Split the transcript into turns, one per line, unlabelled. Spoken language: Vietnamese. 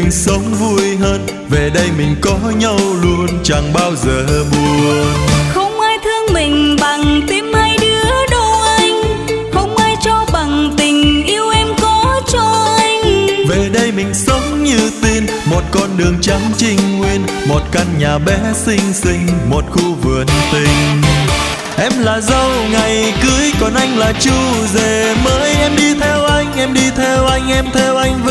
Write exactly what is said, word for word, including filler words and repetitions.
mình sống vui hơn. Về đây mình có nhau luôn, chẳng bao giờ buồn.
Không ai thương mình bằng tim hai đứa đâu anh, không ai cho bằng tình yêu em có cho anh.
Về đây mình sống như tin, một con đường trắng trinh nguyên, một căn nhà bé xinh xinh, một khu vườn tình. Em là dâu ngày cưới, còn anh là chú rể mới. Em đi theo anh, em đi theo anh, em theo anh